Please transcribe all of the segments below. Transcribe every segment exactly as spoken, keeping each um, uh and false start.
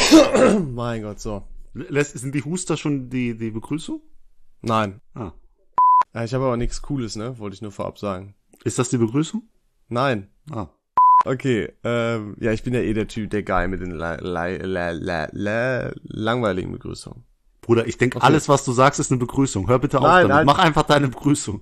Mein Gott, so. Lässt, sind die Huster schon die, die Begrüßung? Nein. Ah. Ja, ich habe aber nichts Cooles, ne? Wollte ich nur vorab sagen. Ist das die Begrüßung? Nein. Ah. Okay, ähm, ja, ich bin ja eh der Typ, der Guy mit den la, la, la, la, la, langweiligen Begrüßungen. Bruder, ich denke, okay. Alles, was du sagst, ist eine Begrüßung. Hör bitte auf Nein, damit. nein. Mach einfach deine Begrüßung.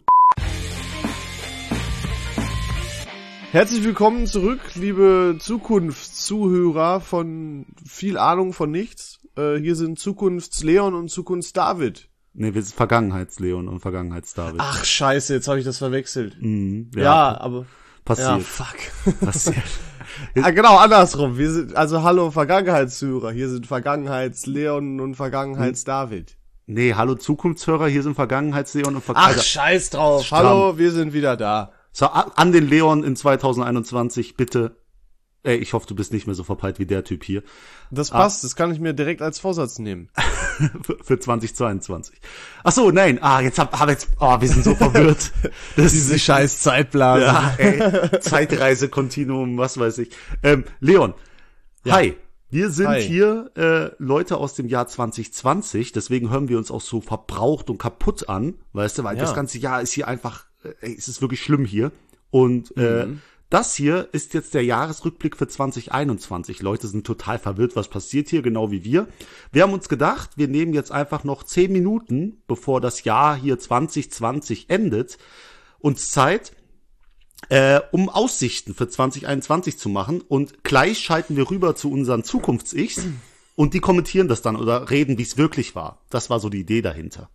Herzlich willkommen zurück, liebe Zukunftszuhörer von viel Ahnung von nichts. Äh, hier sind Zukunfts-Leon und Zukunfts-David. Nee, wir sind Vergangenheits-Leon und Vergangenheits-David. Ach, scheiße, jetzt habe ich das verwechselt. Mhm, ja, ja, aber... Passiert. Ja, fuck. Passiert. Ah, genau, andersrum. Wir sind, also hallo Vergangenheitszuhörer. Hier sind Vergangenheits-Leon und Vergangenheits-David. Nee, hallo Zukunftshörer. Hier sind Vergangenheits-Leon und Ach, Vergangenheits... scheiß drauf. Stramm. Hallo, wir sind wieder da. So, an den Leon in zwanzig einundzwanzig, bitte. Ey, ich hoffe, du bist nicht mehr so verpeilt wie der Typ hier. Das passt, ah. Das kann ich mir direkt als Vorsatz nehmen. für, für zwanzig zweiundzwanzig. Ach so, nein. Ah, jetzt hab, hab jetzt, oh, wir sind so verwirrt. Das Diese scheiß Zeitblase. Ja, ey, Zeitreise-Kontinuum, was weiß ich. Ähm, Leon, ja. Hi. Wir sind Hi. hier äh, Leute aus dem Jahr zwanzig zwanzig, deswegen hören wir uns auch so verbraucht und kaputt an, weißt du, weil ja. das ganze Jahr ist hier einfach, ey, es ist wirklich schlimm hier. Und äh, mhm. das hier ist jetzt der Jahresrückblick für zwanzig einundzwanzig. Leute sind total verwirrt, was passiert hier, genau wie wir. Wir haben uns gedacht, wir nehmen jetzt einfach noch zehn Minuten, bevor das Jahr hier zwanzig zwanzig endet, uns Zeit, äh, um Aussichten für zwanzig einundzwanzig zu machen. Und gleich schalten wir rüber zu unseren Zukunfts-Ichs und die kommentieren das dann oder reden, wie es wirklich war. Das war so die Idee dahinter.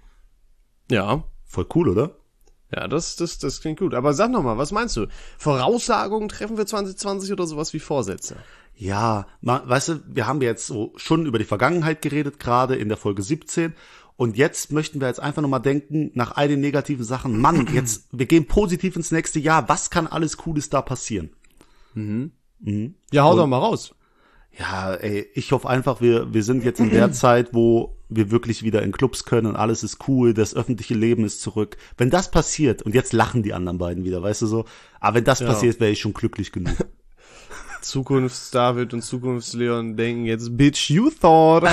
Ja. Voll cool, oder? Ja, das, das, das klingt gut. Aber sag noch mal, was meinst du? Voraussagungen treffen wir zwanzig zwanzig oder sowas wie Vorsätze? Ja, ma, weißt du, wir haben jetzt so schon über die Vergangenheit geredet, gerade in der Folge siebzehn. Und jetzt möchten wir jetzt einfach nochmal denken, nach all den negativen Sachen, Mann, jetzt, wir gehen positiv ins nächste Jahr. Was kann alles Cooles da passieren? Mhm. Mhm. Ja, hau Und, doch mal raus. Ja, ey, ich hoffe einfach, wir, wir sind jetzt in der Zeit, wo wir wirklich wieder in Clubs können und alles ist cool, das öffentliche Leben ist zurück. Wenn das passiert, und jetzt lachen die anderen beiden wieder, weißt du so, aber wenn das ja. passiert, wäre ich schon glücklich genug. Zukunfts-David und Zukunfts-Leon denken jetzt, bitch, you thought.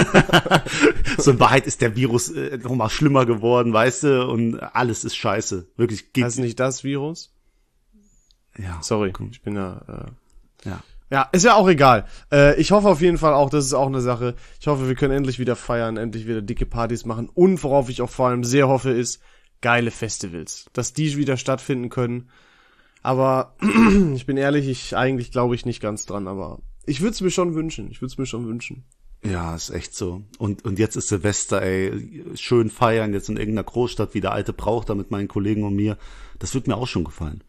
So in Wahrheit ist der Virus äh, noch mal schlimmer geworden, weißt du, und alles ist scheiße. Wirklich. Geht. Das ist nicht das Virus? Ja. Sorry, komm. Ich bin ja, äh, ja. Ja, ist ja auch egal. Äh, ich hoffe auf jeden Fall auch, das ist auch eine Sache. Ich hoffe, wir können endlich wieder feiern, endlich wieder dicke Partys machen. Und worauf ich auch vor allem sehr hoffe, ist geile Festivals. Dass die wieder stattfinden können. Aber ich bin ehrlich, ich eigentlich glaube ich nicht ganz dran. Aber ich würde es mir schon wünschen. Ich würde es mir schon wünschen. Ja, ist echt so. Und und jetzt ist Silvester, ey. Schön feiern, jetzt in irgendeiner Großstadt wie der alte Brauch da mit meinen Kollegen und mir. Das wird mir auch schon gefallen.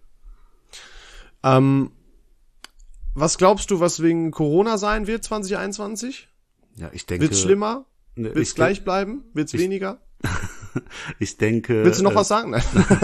Ähm... Was glaubst du, was wegen Corona sein wird zwanzig einundzwanzig? Ja, ich denke. Wird's schlimmer? Ne, Wird's gleich denk, bleiben? Wird's ich, weniger? Ich denke. Willst du noch äh, was sagen?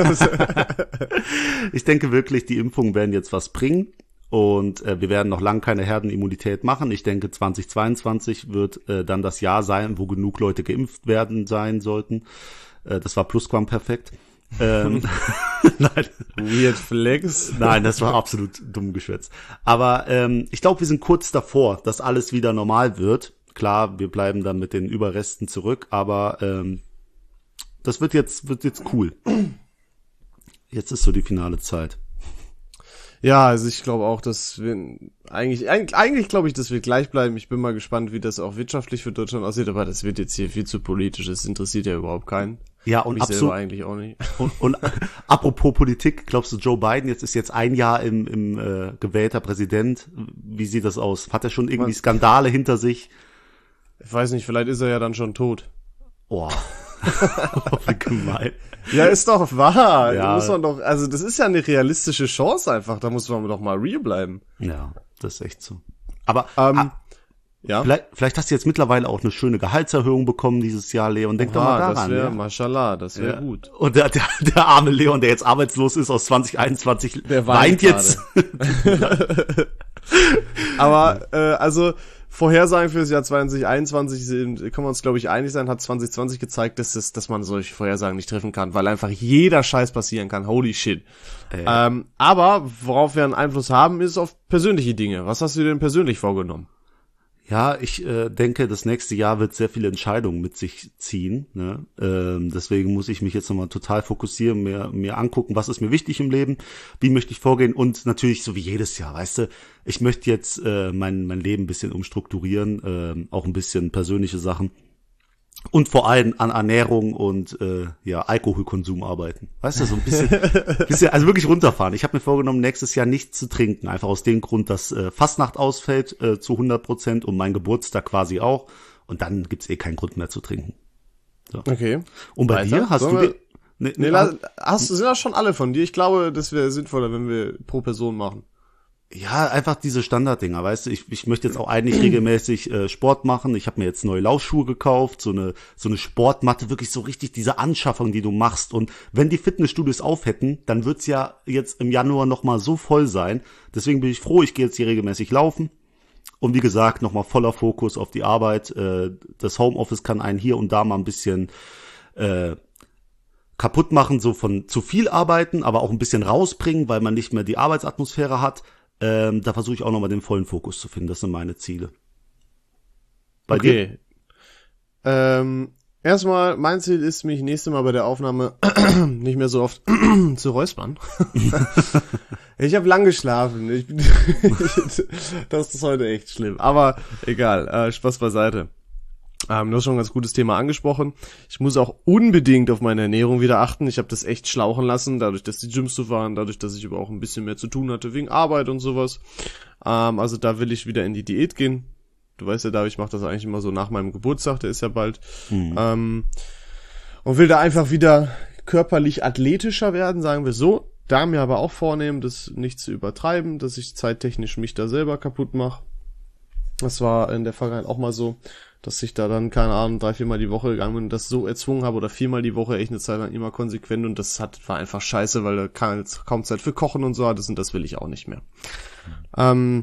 Ich denke wirklich, die Impfungen werden jetzt was bringen und äh, wir werden noch lange keine Herdenimmunität machen. Ich denke, zwanzig zweiundzwanzig wird äh, dann das Jahr sein, wo genug Leute geimpft werden sein sollten. Äh, das war plusquamperfekt. ähm, Nein. Weird Flex. Nein, das war absolut dumm geschwätzt. Aber ähm, ich glaube, wir sind kurz davor, dass alles wieder normal wird. Klar, wir bleiben dann mit den Überresten zurück, aber ähm, das wird jetzt wird jetzt cool. Jetzt ist so die finale Zeit. Ja, also ich glaube auch, dass wir eigentlich, eigentlich, eigentlich glaube ich, dass wir gleich bleiben. Ich bin mal gespannt, wie das auch wirtschaftlich für Deutschland aussieht, aber das wird jetzt hier viel zu politisch. Das interessiert ja überhaupt keinen. Ja, und mich absolut, selber eigentlich auch nicht. Und, und apropos Politik, glaubst du, Joe Biden jetzt ist jetzt ein Jahr im, im äh, gewählter Präsident? Wie sieht das aus? Hat er schon irgendwie Man, Skandale hinter sich? Ich weiß nicht, vielleicht ist er ja dann schon tot. Oh, wie gemein. Ja, ist doch wahr. Ja. Da muss man doch, also das ist ja eine realistische Chance einfach. Da muss man doch mal real bleiben. Ja, das ist echt so. Aber ähm, ah, ja. Vielleicht, vielleicht hast du jetzt mittlerweile auch eine schöne Gehaltserhöhung bekommen dieses Jahr, Leon. Denk Oha, doch mal daran. Das wäre, ja. Mashallah, das wäre ja. gut. Und der, der, der arme Leon, der jetzt arbeitslos ist aus zwanzig einundzwanzig, der weint, weint jetzt. Aber äh, also Vorhersagen für das Jahr zwanzig einundzwanzig sind, können wir uns, glaube ich, einig sein, hat zwanzig zwanzig gezeigt, dass, das, dass man solche Vorhersagen nicht treffen kann, weil einfach jeder Scheiß passieren kann. Holy shit. Äh. Ähm, aber worauf wir einen Einfluss haben, ist auf persönliche Dinge. Was hast du dir denn persönlich vorgenommen? Ja, ich äh, denke, das nächste Jahr wird sehr viele Entscheidungen mit sich ziehen. Ne? Ähm, deswegen muss ich mich jetzt nochmal total fokussieren, mir, mir angucken, was ist mir wichtig im Leben, wie möchte ich vorgehen und natürlich so wie jedes Jahr, weißt du, ich möchte jetzt äh, mein mein Leben ein bisschen umstrukturieren, äh, auch ein bisschen persönliche Sachen. Und vor allem an Ernährung und äh, ja Alkoholkonsum arbeiten. Weißt du, so ein bisschen, bisschen also wirklich runterfahren. Ich habe mir vorgenommen, nächstes Jahr nichts zu trinken. Einfach aus dem Grund, dass äh, Fastnacht ausfällt äh, zu hundert Prozent und mein Geburtstag quasi auch. Und dann gibt's eh keinen Grund mehr zu trinken. So. Okay. Und bei Weiter? dir hast Sollen du... wir- dir- Ne, Nee, ne, la- hast, sind das schon alle von dir? Ich glaube, das wäre sinnvoller, wenn wir pro Person machen. Ja, einfach diese Standarddinger, weißt du, ich, ich möchte jetzt auch eigentlich regelmäßig äh, Sport machen. Ich habe mir jetzt neue Laufschuhe gekauft, so eine so eine Sportmatte, wirklich so richtig diese Anschaffung, die du machst. Und wenn die Fitnessstudios auf hätten, dann wird's ja jetzt im Januar nochmal so voll sein. Deswegen bin ich froh, ich gehe jetzt hier regelmäßig laufen. Und wie gesagt, nochmal voller Fokus auf die Arbeit. Äh, das Homeoffice kann einen hier und da mal ein bisschen äh, kaputt machen, so von zu viel arbeiten, aber auch ein bisschen rausbringen, weil man nicht mehr die Arbeitsatmosphäre hat. Ähm, da versuche ich auch nochmal den vollen Fokus zu finden. Das sind meine Ziele. Bei dir? Okay. Ähm, erstmal, mein Ziel ist, mich nächstes Mal bei der Aufnahme nicht mehr so oft zu räuspern. Ich habe lang geschlafen. Ich bin das ist heute echt schlimm. Aber egal, äh, Spaß beiseite. Ähm, du hast schon ein ganz gutes Thema angesprochen. Ich muss auch unbedingt auf meine Ernährung wieder achten. Ich habe das echt schlauchen lassen, dadurch, dass die Gyms zu waren, dadurch, dass ich aber auch ein bisschen mehr zu tun hatte wegen Arbeit und sowas. Ähm, also da will ich wieder in die Diät gehen. Du weißt ja, da ich mache das eigentlich immer so nach meinem Geburtstag, der ist ja bald. Mhm. Ähm, und will da einfach wieder körperlich athletischer werden, sagen wir so. Da mir aber auch vornehmen, das nicht zu übertreiben, dass ich zeittechnisch mich da selber kaputt mache. Das war in der Vergangenheit auch mal so, dass ich da dann, keine Ahnung, drei, viermal die Woche gegangen bin und das so erzwungen habe oder viermal die Woche echt eine Zeit lang immer konsequent und das hat war einfach scheiße, weil da kann, kaum Zeit für Kochen und so hattest und das will ich auch nicht mehr. Mhm. Ähm,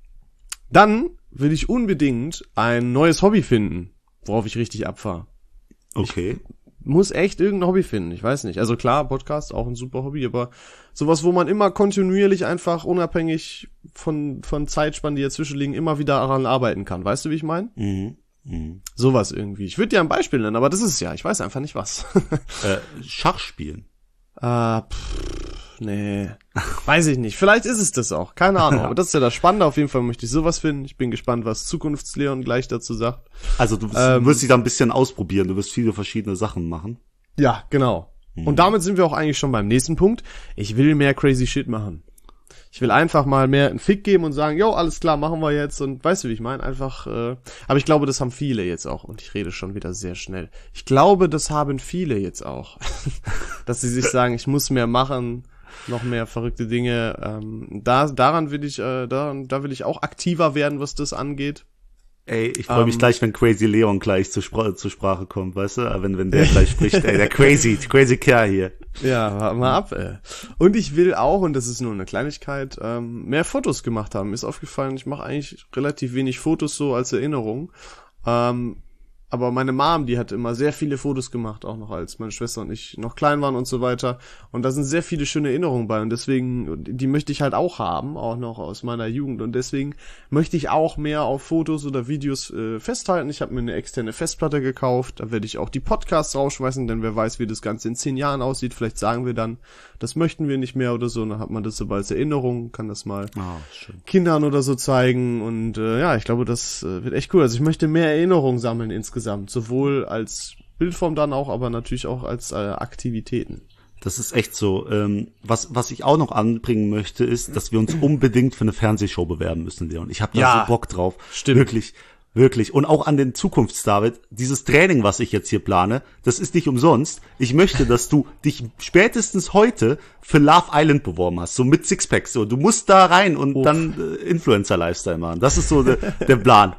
dann will ich unbedingt ein neues Hobby finden, worauf ich richtig abfahre. Okay. Ich muss echt irgendein Hobby finden, ich weiß nicht. Also klar, Podcast, auch ein super Hobby, aber sowas, wo man immer kontinuierlich einfach unabhängig von von Zeitspannen, die dazwischen liegen, immer wieder daran arbeiten kann. Weißt du, wie ich meine? Mhm. Mhm. Sowas irgendwie. Ich würde dir ein Beispiel nennen, aber das ist es ja. Ich weiß einfach nicht was. äh, Schach spielen. Ah, pff, nee. Weiß ich nicht. Vielleicht ist es das auch. Keine Ahnung. Aber das ist ja das Spannende. Auf jeden Fall möchte ich sowas finden. Ich bin gespannt, was Zukunftsleon gleich dazu sagt. Also du wirst, Ähm, wirst dich da ein bisschen ausprobieren. Du wirst viele verschiedene Sachen machen. Ja, genau. Mhm. Und damit sind wir auch eigentlich schon beim nächsten Punkt. Ich will mehr crazy shit machen. Ich will einfach mal mehr einen Fick geben und sagen, jo, alles klar, machen wir jetzt. Und weißt du, wie ich meine? Einfach, äh, aber ich glaube, das haben viele jetzt auch. Und ich rede schon wieder sehr schnell. Ich glaube, das haben viele jetzt auch. Dass sie sich sagen, ich muss mehr machen, noch mehr verrückte Dinge. Ähm, da, daran will ich, äh, daran, da will ich auch aktiver werden, was das angeht. Ey, ich freue Ähm, mich gleich, wenn Crazy Leon gleich zur, Spra zur Sprache kommt, weißt du? Wenn, wenn der gleich spricht, ey, der Crazy, crazy Kerl hier. Ja, warte mal ab, ey. Und ich will auch, und das ist nur eine Kleinigkeit, ähm, mehr Fotos gemacht haben. Mir ist aufgefallen, ich mache eigentlich relativ wenig Fotos so als Erinnerung. Ähm, aber meine Mom, die hat immer sehr viele Fotos gemacht, auch noch als meine Schwester und ich noch klein waren und so weiter. Und da sind sehr viele schöne Erinnerungen bei. Und deswegen, die möchte ich halt auch haben, auch noch aus meiner Jugend. Und deswegen möchte ich auch mehr auf Fotos oder Videos äh, festhalten. Ich habe mir eine externe Festplatte gekauft. Da werde ich auch die Podcasts rausschmeißen, denn wer weiß, wie das Ganze in zehn Jahren aussieht. Vielleicht sagen wir dann, das möchten wir nicht mehr oder so. Und dann hat man das so als Erinnerung, kann das mal Oh, schön. Kindern oder so zeigen. Und äh, ja, ich glaube, das äh, wird echt cool. Also ich möchte mehr Erinnerungen sammeln insgesamt. Sowohl als Bildform dann auch, aber natürlich auch als äh, Aktivitäten. Das ist echt so. Ähm, was was ich auch noch anbringen möchte, ist, dass wir uns unbedingt für eine Fernsehshow bewerben müssen, Leon. Ich habe da Ja, so Bock drauf. stimmt. Wirklich, wirklich. Und auch an den Zukunfts-David. Dieses Training, was ich jetzt hier plane, das ist nicht umsonst. Ich möchte, dass du dich spätestens heute für Love Island beworben hast, so mit Sixpack. So, du musst da rein und Uff. dann äh, Influencer-Lifestyle machen. Das ist so der, der Plan.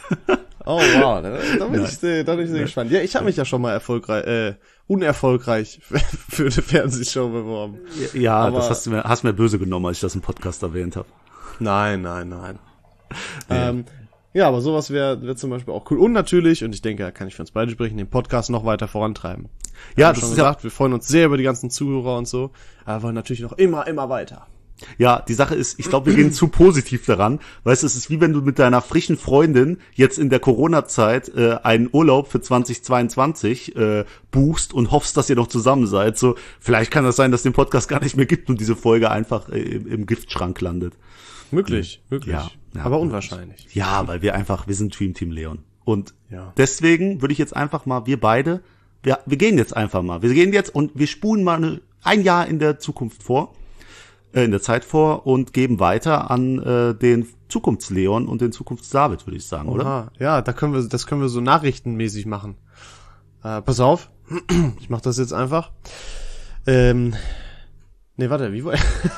Oh wow, da, da bin Ja. ich sehr, da bin ich sehr gespannt. Ja, ich habe mich ja schon mal erfolgreich, äh, unerfolgreich für eine Fernsehshow beworben. Ja, Aber- das hast du mir, hast mir böse genommen, als ich das im Podcast erwähnt habe. Nein, nein, nein. Ja. Ähm, ja, aber sowas wäre wär zum Beispiel auch cool. Und natürlich, und ich denke, da kann ich für uns beide sprechen, den Podcast noch weiter vorantreiben. Ja, Haben das schon ist ja gesagt, wir freuen uns sehr über die ganzen Zuhörer und so, aber wollen natürlich noch immer, immer weiter. Ja, die Sache ist, ich glaube, wir gehen zu positiv daran. Weißt du, es ist wie wenn du mit deiner frischen Freundin jetzt in der Corona-Zeit äh, einen Urlaub für zwanzig zweiundzwanzig äh, buchst und hoffst, dass ihr noch zusammen seid. So, vielleicht kann das sein, dass den Podcast gar nicht mehr gibt und diese Folge einfach äh, im, im Giftschrank landet. Möglich, möglich. Ja, ja, aber unwahrscheinlich. Ja, weil wir einfach, wir sind Dream Team Leon. Und ja. deswegen würde ich jetzt einfach mal, wir beide, wir, wir gehen jetzt einfach mal. Wir gehen jetzt und wir spulen mal eine, ein Jahr in der Zukunft vor. in der Zeit vor und geben weiter an äh, den Zukunftsleon und den Zukunftsdavid, würde ich sagen, Oha. oder? Ja, da können wir, das können wir so nachrichtenmäßig machen. Äh, pass auf, ich mach das jetzt einfach. Ähm, nee, warte, wie war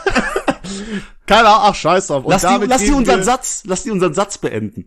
Keine Ahnung, ach, scheiß drauf. Und lass die, lass die unseren wir... Satz, lass die unseren Satz beenden.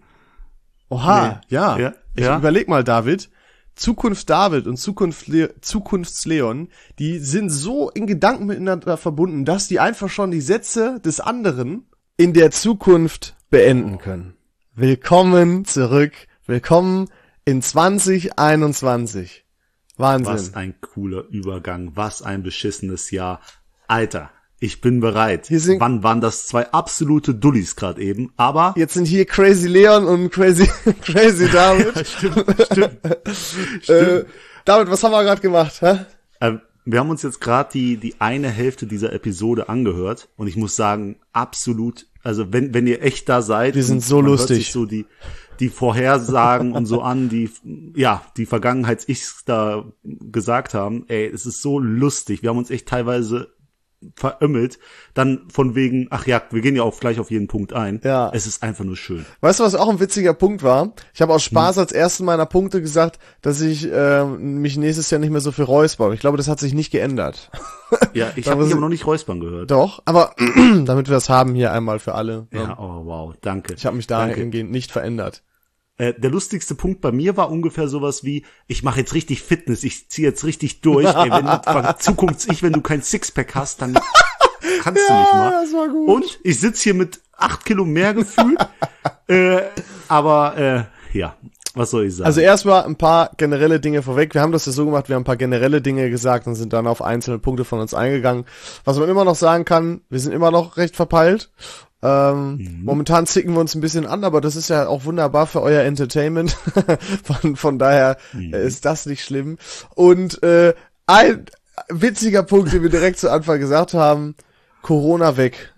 Oha, nee. ja. ja. Ich ja. überleg mal, David. Zukunft David und Zukunft Le- Zukunftsleon, die sind so in Gedanken miteinander verbunden, dass die einfach schon die Sätze des anderen in der Zukunft beenden können. Willkommen zurück. Willkommen in zwanzig einundzwanzig. Wahnsinn. Was ein cooler Übergang. Was ein beschissenes Jahr. Alter, ich bin bereit. Hier sind Wann waren das zwei absolute Dullis gerade eben? Aber jetzt sind hier Crazy Leon und Crazy Crazy David. ja, stimmt, stimmt. stimmt. Äh, David, was haben wir gerade gemacht? Hä? Ähm, wir haben uns jetzt gerade die die eine Hälfte dieser Episode angehört und ich muss sagen, absolut, also wenn wenn ihr echt da seid, wir sind so man lustig, hört sich so die die Vorhersagen und so an, die ja die Vergangenheits-Ichs da gesagt haben, ey, es ist so lustig. Wir haben uns echt teilweise verömmelt, dann von wegen, ach ja, wir gehen ja auch gleich auf jeden Punkt ein. Ja. Es ist einfach nur schön. Weißt du, was auch ein witziger Punkt war? Ich habe aus Spaß hm. als ersten meiner Punkte gesagt, dass ich äh, mich nächstes Jahr nicht mehr so viel räusper. Ich glaube, das hat sich nicht geändert. Ja, ich habe mich aber noch nicht räuspern gehört. Doch, aber damit wir das haben hier einmal für alle. Ja, ja. Oh wow, danke. Ich habe mich dahingehend nicht verändert. Äh, der lustigste Punkt bei mir war ungefähr sowas wie, ich mache jetzt richtig Fitness, ich ziehe jetzt richtig durch. Ey, wenn du Zukunfts-Ich, wenn du kein Sixpack hast, dann kannst ja, du nicht mal. Das war gut. Und ich sitz hier mit acht Kilo mehr gefühlt. äh, aber äh, ja, was soll ich sagen? Also erstmal ein paar generelle Dinge vorweg. Wir haben das ja so gemacht, wir haben ein paar generelle Dinge gesagt und sind dann auf einzelne Punkte von uns eingegangen. Was man immer noch sagen kann, wir sind immer noch recht verpeilt. Ähm, mhm. Momentan zicken wir uns ein bisschen an, aber das ist ja auch wunderbar für euer Entertainment. von, von daher mhm. äh, ist das nicht schlimm. Und äh, ein witziger Punkt, den wir direkt zu Anfang gesagt haben, Corona weg.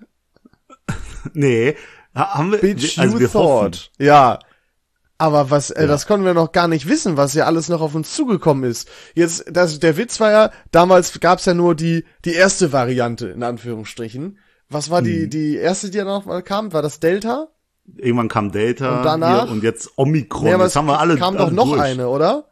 Nee, haben wir, Bitch, also you wir thought. Hoffen. Ja. Aber was, äh, ja. das konnten wir noch gar nicht wissen, was ja alles noch auf uns zugekommen ist. Jetzt, das, der Witz war ja, damals gab's ja nur die, die erste Variante, in Anführungsstrichen. Was war die, hm. die erste, die ja noch mal kam? War das Delta? Irgendwann kam Delta und, danach? Hier, und jetzt Omikron. Nee, aber das haben wir alle. kam alle doch noch durch. eine, oder?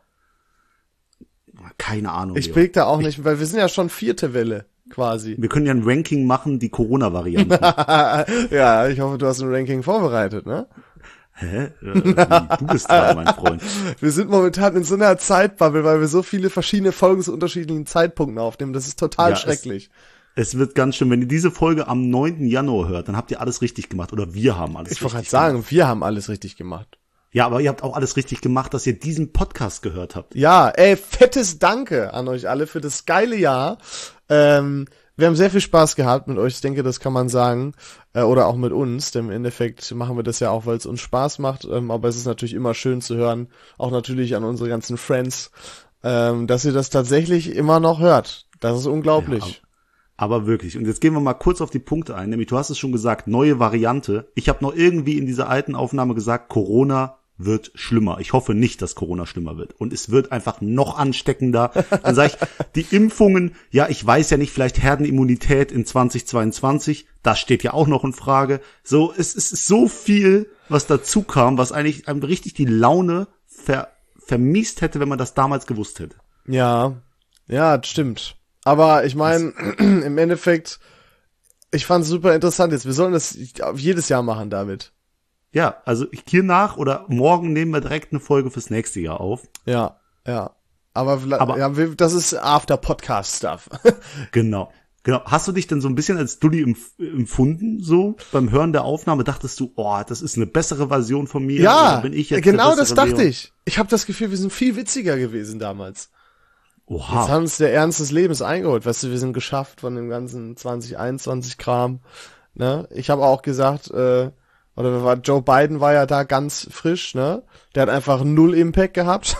Keine Ahnung. Ich blick da auch ich, nicht, weil wir sind ja schon vierte Welle, quasi. Wir können ja ein Ranking machen, die Corona-Varianten. Ja, ich hoffe, du hast ein Ranking vorbereitet, ne? Hä? Du bist dran, mein Freund. Wir sind momentan in so einer Zeitbubble, weil wir so viele verschiedene Folgen zu unterschiedlichen Zeitpunkten aufnehmen. Das ist total ja, schrecklich. Es, es wird ganz schön. Wenn ihr diese Folge am neunten Januar hört, dann habt ihr alles richtig gemacht. Oder wir haben alles ich richtig gemacht. Ich wollte gerade sagen, wir haben alles richtig gemacht. Ja, aber ihr habt auch alles richtig gemacht, dass ihr diesen Podcast gehört habt. Ja, ey, fettes Danke an euch alle für das geile Jahr. Ähm, wir haben sehr viel Spaß gehabt mit euch, ich denke, das kann man sagen. Äh, oder auch mit uns, denn im Endeffekt machen wir das ja auch, weil es uns Spaß macht. Ähm, aber es ist natürlich immer schön zu hören, auch natürlich an unsere ganzen Friends, ähm, dass ihr das tatsächlich immer noch hört. Das ist unglaublich. Ja, aber wirklich. Und jetzt gehen wir mal kurz auf die Punkte ein. Nämlich, du hast es schon gesagt, neue Variante. Ich habe noch irgendwie in dieser alten Aufnahme gesagt, Corona wird schlimmer. Ich hoffe nicht, dass Corona schlimmer wird. Und es wird einfach noch ansteckender. Dann sage ich, die Impfungen, ja, ich weiß ja nicht, vielleicht Herdenimmunität in zwanzig zweiundzwanzig, das steht ja auch noch in Frage. So, es, es ist so viel, was dazu kam, was eigentlich einem richtig die Laune ver, vermiest hätte, wenn man das damals gewusst hätte. Ja, ja, das stimmt. Aber ich meine, im Endeffekt, ich fand es super interessant jetzt. Wir sollen das jedes Jahr machen, David. Ja, also hier nach oder morgen nehmen wir direkt eine Folge fürs nächste Jahr auf. Ja, ja. Aber, Aber ja, das ist After-Podcast-Stuff. Genau, genau. Hast du dich denn so ein bisschen als Dulli empf- empfunden, so beim Hören der Aufnahme? Dachtest du, oh, das ist eine bessere Version von mir? Ja, bin ich jetzt genau das dachte Leon? ich. Ich habe das Gefühl, wir sind viel witziger gewesen damals. Oha. Jetzt haben uns der Ernst des Lebens eingeholt. Weißt du, wir sind geschafft von dem ganzen zwanzig einundzwanzig Kram. ne? Ich habe auch gesagt, äh, oder war, Joe Biden war ja da ganz frisch, ne? Der hat einfach null Impact gehabt.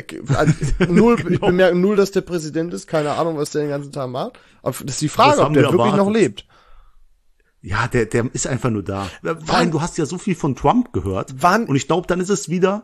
null, ich bemerke null, dass der Präsident ist. Keine Ahnung, was der den ganzen Tag macht. Aber das ist die Frage, ob der wirklich erwartet. noch lebt. Ja, der, der ist einfach nur da. Vor allem, du hast ja so viel von Trump gehört. Wann? Und ich glaube, dann ist es wieder,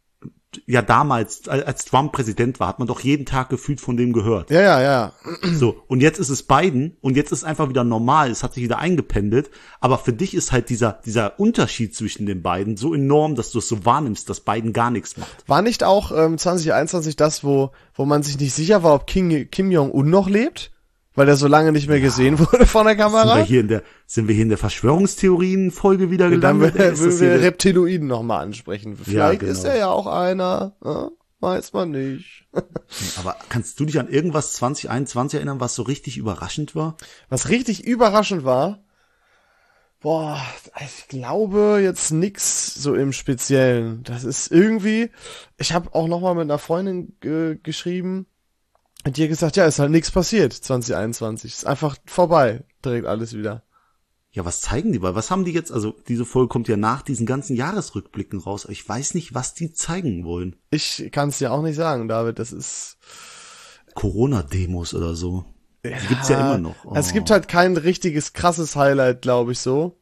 ja, damals, als Trump Präsident war, hat man doch jeden Tag gefühlt von dem gehört. Ja, ja, ja. So, und jetzt ist es Biden und jetzt ist es einfach wieder normal, es hat sich wieder eingependelt, aber für dich ist halt dieser dieser Unterschied zwischen den beiden so enorm, dass du es so wahrnimmst, dass Biden gar nichts macht. War nicht auch ähm, zwanzig einundzwanzig das, wo wo man sich nicht sicher war, ob Kim, Kim Jong-un noch lebt? Weil der so lange nicht mehr ja. gesehen wurde von der Kamera? Sind wir hier in der, sind wir hier in der Verschwörungstheorien-Folge wieder gelandet? Dann würden wir Reptiloiden nochmal ansprechen. Vielleicht ja, genau. ist er ja auch einer, ja? Weiß man nicht. Aber kannst du dich an irgendwas zwanzig einundzwanzig erinnern, was so richtig überraschend war? Was richtig überraschend war? Boah, ich glaube jetzt nix so im Speziellen. Das ist irgendwie, ich habe auch nochmal mit einer Freundin äh, geschrieben, und die hat gesagt, ja, ist halt nichts passiert, zwanzig einundzwanzig. Ist einfach vorbei, direkt alles wieder. Ja, was zeigen die? Weil was haben die jetzt, also diese Folge kommt ja nach diesen ganzen Jahresrückblicken raus. Ich weiß nicht, was die zeigen wollen. Ich kann es dir auch nicht sagen, David, das ist Corona-Demos oder so. Ja, die gibt's ja immer noch. Oh. Es gibt halt kein richtiges krasses Highlight, glaube ich so.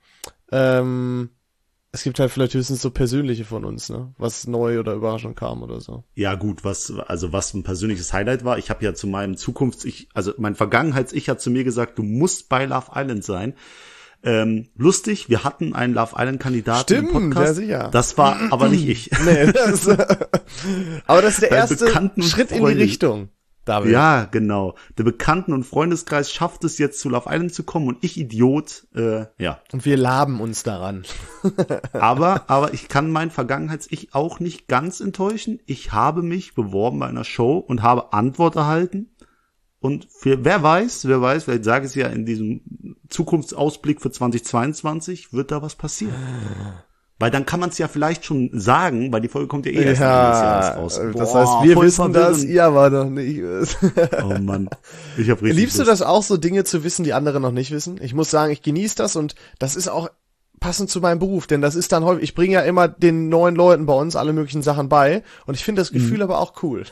Ähm, es gibt halt vielleicht höchstens so persönliche von uns, ne? Was neu oder überraschend kam oder so. Ja gut, was also was ein persönliches Highlight war, ich habe ja zu meinem Zukunfts-Ich, also mein Vergangenheits-Ich hat zu mir gesagt, du musst bei Love Island sein. Ähm, lustig, wir hatten einen Love Island-Kandidaten im Podcast. Ja, sicher. Das war aber nicht ich. Nee, das, aber das ist der erste Schritt in die Richtung. David. Ja, genau. Der Bekannten- und Freundeskreis schafft es jetzt zu Love Island zu kommen und ich Idiot, äh, ja. Und wir laben uns daran. aber, aber ich kann mein Vergangenheits-Ich auch nicht ganz enttäuschen. Ich habe mich beworben bei einer Show und habe Antwort erhalten. Und für, wer weiß, wer weiß, vielleicht sage ich es ja in diesem Zukunftsausblick für zwanzig zweiundzwanzig, wird da was passieren. Weil dann kann man es ja vielleicht schon sagen, weil die Folge kommt ja eh erst ja, nächstes Jahr raus. Boah, das heißt, wir wissen das, ihr aber noch nicht. Oh Mann, ich hab richtig Liebst Lust. du das auch, so Dinge zu wissen, die andere noch nicht wissen? Ich muss sagen, ich genieße das und das ist auch passend zu meinem Beruf, denn das ist dann häufig, ich bringe ja immer den neuen Leuten bei uns alle möglichen Sachen bei und ich finde das Gefühl mhm. aber auch cool,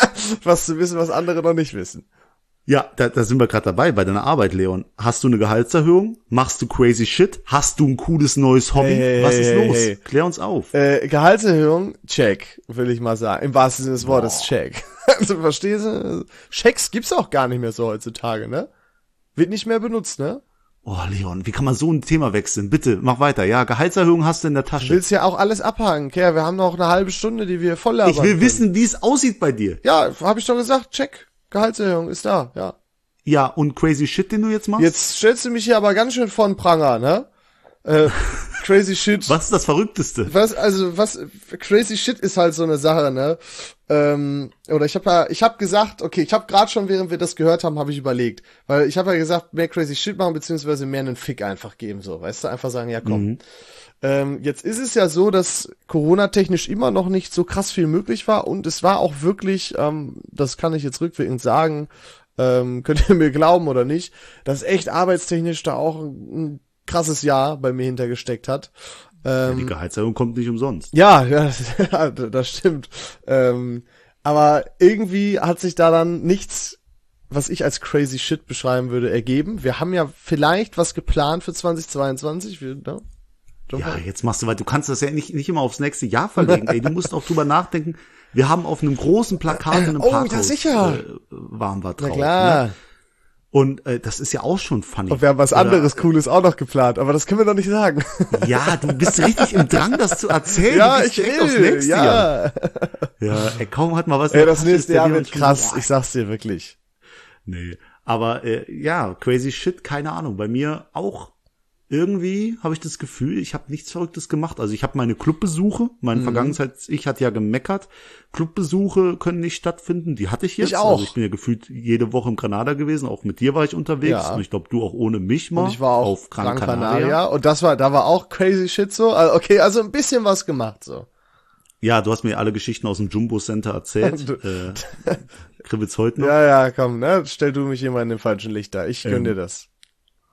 was zu wissen, was andere noch nicht wissen. Ja, da, da sind wir gerade dabei bei deiner Arbeit, Leon. Hast du eine Gehaltserhöhung? Machst du crazy shit? Hast du ein cooles neues Hobby? Hey, Was ist hey, los? hey. Klär uns auf. Äh, Gehaltserhöhung, check, will ich mal sagen. Im wahrsten Sinne des Wortes, Boah. check. Also, verstehst du? Checks gibt's auch gar nicht mehr so heutzutage, ne? Wird nicht mehr benutzt, ne? Oh, Leon, wie kann man so ein Thema wechseln? Bitte, mach weiter. Ja, Gehaltserhöhung hast du in der Tasche. Du willst ja auch alles abhaken, Kerl. Wir haben noch eine halbe Stunde, die wir voll labern Ich will können. wissen, wie es aussieht bei dir. Ja, hab ich doch gesagt, check. Gehaltserhöhung ist da, ja. Ja, und crazy shit, den du jetzt machst? Jetzt stellst du mich hier aber ganz schön vor den Pranger, ne? Äh, crazy shit. Was ist das Verrückteste? Was, also, was, crazy shit ist halt so eine Sache, ne? Ähm, oder ich habe ja, ich habe gesagt, okay, ich habe gerade schon, während wir das gehört haben, habe ich überlegt. Weil ich habe ja gesagt, mehr crazy shit machen, beziehungsweise mehr einen Fick einfach geben, so. Weißt du, einfach sagen, ja komm. Mhm. Ähm, jetzt ist es ja so, dass Corona-technisch immer noch nicht so krass viel möglich war und es war auch wirklich, ähm, das kann ich jetzt rückwirkend sagen, Ähm, könnt ihr mir glauben oder nicht, dass echt arbeitstechnisch da auch ein, ein krasses Jahr bei mir hintergesteckt hat. Ähm, ja, die Gehaltserhöhung kommt nicht umsonst. Ja, ja, das, das stimmt. Ähm, aber irgendwie hat sich da dann nichts, was ich als crazy shit beschreiben würde, ergeben. Wir haben ja vielleicht was geplant für zwanzig zweiundzwanzig. Wir, ne? Ja, jetzt machst du, weil du kannst das ja nicht, nicht immer aufs nächste Jahr verlegen. Ey, du musst auch drüber nachdenken. Wir haben auf einem großen Plakat in einem oh, Parkhaus sicher. Äh, waren wir drauf. Na klar. Ne? Und äh, das ist ja auch schon funny. Und wir haben was Oder, anderes Cooles auch noch geplant, aber das können wir doch nicht sagen. Ja, du bist richtig im Drang, das zu erzählen. Ja, du bist ich direkt aufs will, nächste ja. Jahr. Ja, ey, kaum hat man was. Ey, das nächste Jahr Leon wird schon- krass, Boah. ich sag's dir wirklich. Nee, aber äh, ja, crazy shit, keine Ahnung. Bei mir auch irgendwie habe ich das Gefühl, ich habe nichts Verrücktes gemacht. Also ich habe meine Clubbesuche, meine Mhm. Vergangenheit, ich hatte ja gemeckert, Clubbesuche können nicht stattfinden, die hatte ich jetzt. Ich auch. Also ich bin ja gefühlt jede Woche im Granada gewesen, auch mit dir war ich unterwegs Ja. und ich glaube, du auch ohne mich mal Und ich war auch auf Gran Canaria. Canaria und das war, da war auch crazy shit so. Also, okay, also ein bisschen was gemacht so. Ja, du hast mir alle Geschichten aus dem Jumbo Center erzählt. äh, kribbelt's heute noch. Ja, ja, komm, ne, stell du mich immer in den falschen Licht da. Ich gönn Ähm, dir das.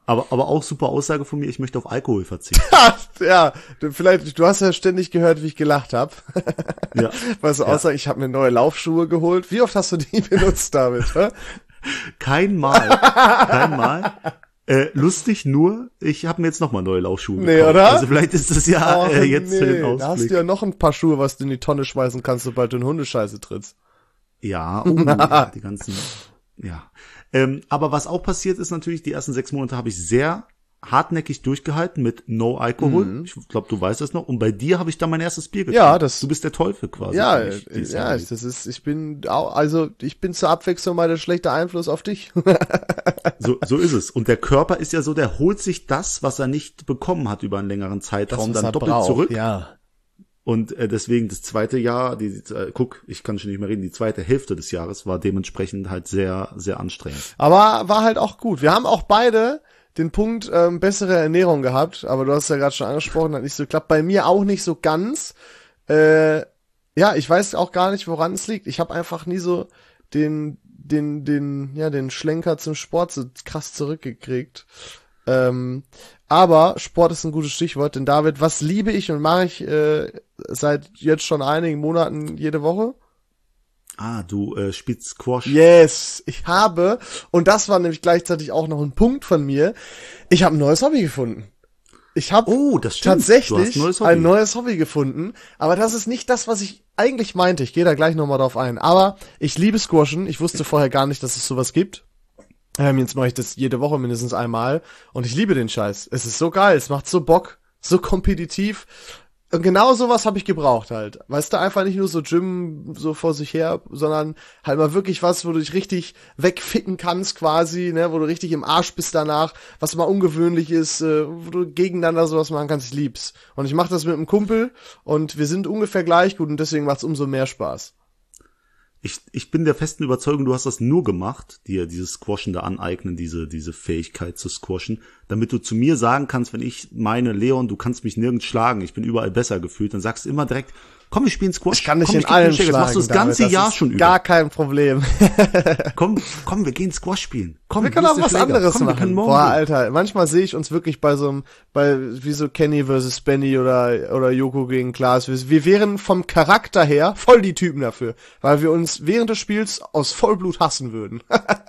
Aber, aber auch super Aussage von mir, ich möchte auf Alkohol verzichten. Ja, du, vielleicht, du hast ja ständig gehört, wie ich gelacht habe. Ja. Was du Ja. aussagst, ich habe mir neue Laufschuhe geholt. Wie oft hast du die benutzt damit? Hä? Kein Mal. Kein Mal. Äh, lustig nur, ich habe mir jetzt nochmal neue Laufschuhe Nee, gekauft. oder? Also vielleicht ist das ja Och, äh, jetzt für den nee, da hast Ausblick. du ja noch ein paar Schuhe, was du in die Tonne schmeißen kannst, sobald du in Hundescheiße trittst. Ja, oh, ja, die ganzen, ja. Ähm, aber was auch passiert ist natürlich, die ersten sechs Monate habe ich sehr hartnäckig durchgehalten mit No Alkohol. Mhm. Ich glaube, du weißt das noch. Und bei dir habe ich dann mein erstes Bier getrunken. Ja, das- Du bist der Teufel quasi. Ja, für mich, dieses ja, Jahr. das ist, ich bin auch, also ich bin zur Abwechslung mal der schlechte Einfluss auf dich. So, so ist es. Und der Körper ist ja so, der holt sich das, was er nicht bekommen hat über einen längeren Zeitraum, dann doppelt zurück. Ja. Und äh, deswegen das zweite Jahr, die, äh, guck, ich kann schon nicht mehr reden, die zweite Hälfte des Jahres war dementsprechend halt sehr, sehr anstrengend. Aber war halt auch gut. Wir haben auch beide den Punkt ähm, bessere Ernährung gehabt, aber du hast ja gerade schon angesprochen, hat nicht so geklappt. Bei mir auch nicht so ganz. Äh, ja, ich weiß auch gar nicht, woran es liegt. Ich habe einfach nie so den, den, den, ja, den Schlenker zum Sport so krass zurückgekriegt. Ähm, aber Sport ist ein gutes Stichwort, denn David, was liebe ich und mache ich äh, seit jetzt schon einigen Monaten jede Woche? Ah, du äh, spielst Squash. Yes, ich habe, und das war nämlich gleichzeitig auch noch ein Punkt von mir, ich habe ein neues Hobby gefunden. Ich habe Oh, das stimmt. Du hast tatsächlich ein neues Hobby. ein neues Hobby gefunden, aber das ist nicht das, was ich eigentlich meinte. Ich gehe da gleich nochmal drauf ein. Aber ich liebe Squashen. Ich wusste vorher gar nicht, dass es sowas gibt. Ähm, jetzt mache ich das jede Woche mindestens einmal und ich liebe den Scheiß. Es ist so geil, es macht so Bock, so kompetitiv. Und genau sowas habe ich gebraucht halt. Weißt du, einfach nicht nur so Gym so vor sich her, sondern halt mal wirklich was, wo du dich richtig wegficken kannst quasi, ne, wo du richtig im Arsch bist danach, was mal ungewöhnlich ist, äh, wo du gegeneinander sowas machen kannst, ich lieb's. Und ich mache das mit einem Kumpel und wir sind ungefähr gleich gut und deswegen macht's umso mehr Spaß. Ich, ich bin der festen Überzeugung, du hast das nur gemacht, dir dieses Squashen da aneignen, diese, diese Fähigkeit zu squashen, damit du zu mir sagen kannst, wenn ich meine, Leon, du kannst mich nirgends schlagen, ich bin überall besser gefühlt, dann sagst du immer direkt, komm, wir spielen Squash. Ich kann dich komm, in ich geb dir allem einen Check. schlagen. Das machst du das ganze David, das Jahr ist schon über. Gar kein Problem. Komm, komm, wir gehen Squash spielen. Komm, Wir können hier auch ist was der Schläger. anderes komm, wir können machen. morgen Boah, gehen. Alter, manchmal sehe ich uns wirklich bei so einem, bei, wie so Kenny versus Benny oder, oder Joko gegen Klaas. Wir, wir wären vom Charakter her voll die Typen dafür, weil wir uns während des Spiels aus Vollblut hassen würden.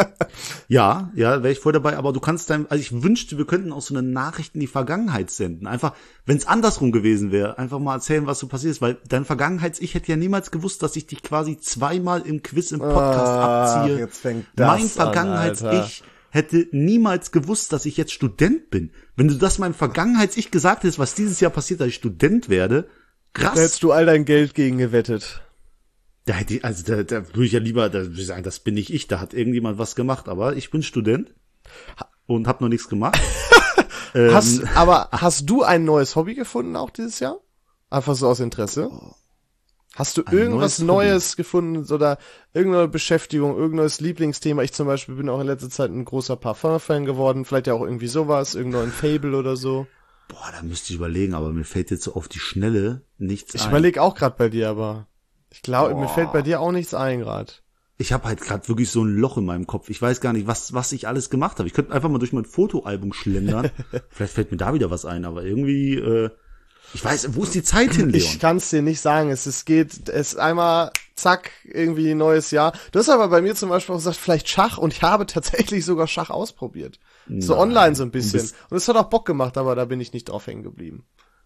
Ja, ja, wäre ich voll dabei, aber du kannst dein, also ich wünschte, wir könnten auch so eine Nachricht in die Vergangenheit senden. Einfach, wenn es andersrum gewesen wäre, einfach mal erzählen, was so passiert ist, weil dein Vergangenheits-Ich hätte ja niemals gewusst, dass ich dich quasi zweimal im Quiz im Podcast Ah, abziehe. jetzt fängt das mein an, Vergangenheits-Ich hätte niemals gewusst, dass ich jetzt Student bin. Wenn du das meinem Vergangenheits-Ich gesagt hättest, was dieses Jahr passiert, dass ich Student werde, krass. Da hättest du all dein Geld gegen gewettet. Da hätte ich, also da, da würde ich ja lieber, da würde ich sagen, das bin nicht ich, da hat irgendjemand was gemacht, aber ich bin Student und habe noch nichts gemacht. ähm, Hast, aber hast du ein neues Hobby gefunden auch dieses Jahr? Einfach so aus Interesse? Hast du Ein irgendwas neues Neues gefunden oder irgendeine Beschäftigung, irgendein neues Lieblingsthema? Ich zum Beispiel bin auch in letzter Zeit ein großer Parfum-Fan geworden. Vielleicht ja auch irgendwie sowas, irgendein Fable oder so. Boah, da müsste ich überlegen, aber mir fällt jetzt so auf die Schnelle nichts Ich ein. überlege auch gerade bei dir, aber ich glaube, mir Boah. fällt bei dir auch nichts ein gerade. Ich habe halt gerade wirklich so ein Loch in meinem Kopf. Ich weiß gar nicht, was was ich alles gemacht habe. Ich könnte einfach mal durch mein Fotoalbum schlendern. Vielleicht fällt mir da wieder was ein, aber irgendwie, äh, ich weiß, wo ist die Zeit hin, Leon? Ich kann es dir nicht sagen. Es, es geht, es einmal, zack, irgendwie neues Jahr. Du hast aber bei mir zum Beispiel auch gesagt, vielleicht Schach und ich habe tatsächlich sogar Schach ausprobiert. So Nein. online so ein bisschen. Und bist- Und es hat auch Bock gemacht, aber da bin ich nicht drauf hängen geblieben.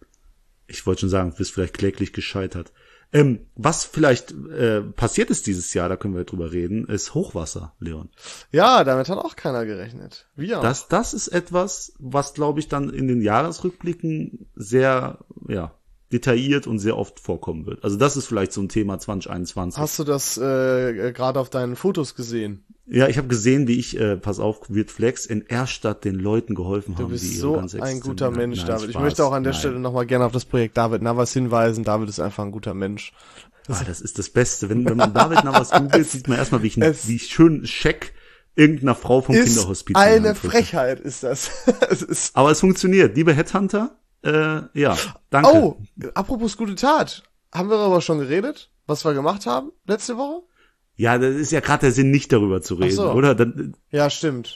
Ich wollte schon sagen, du bist vielleicht kläglich gescheitert. Ähm, was vielleicht äh, passiert ist dieses Jahr, da können wir drüber reden, ist Hochwasser, Leon. Ja, damit hat auch keiner gerechnet. Wir auch. Das, das ist etwas, was, glaube ich, dann in den Jahresrückblicken sehr, ja, detailliert und sehr oft vorkommen wird. Also das ist vielleicht so ein Thema zwanzig einundzwanzig. Hast du das äh, gerade auf deinen Fotos gesehen? Ja, ich habe gesehen, wie ich, äh, pass auf, Weird Flex, in Erstadt den Leuten geholfen Du haben, die bist ihre so ganze ein Existenz guter hatten. Mensch, Nein, David. Ich Spaß. möchte auch an der Nein. Stelle nochmal gerne auf das Projekt David Navas hinweisen. David ist einfach ein guter Mensch. Ah, das ist das Beste. Wenn, wenn man David Navas googelt, sieht man erstmal, wie ich, Es- wie ich schön Scheck irgendeiner Frau vom Ist Kinderhospiz in die eine Hand drücke. Frechheit, ist das. Es ist Aber es funktioniert. Liebe Headhunter, äh, ja, danke. Oh, apropos gute Tat. Haben wir darüber schon geredet, was wir gemacht haben letzte Woche? Ja, das ist ja gerade der Sinn, nicht darüber zu reden, so. oder? Dann, Ja, stimmt.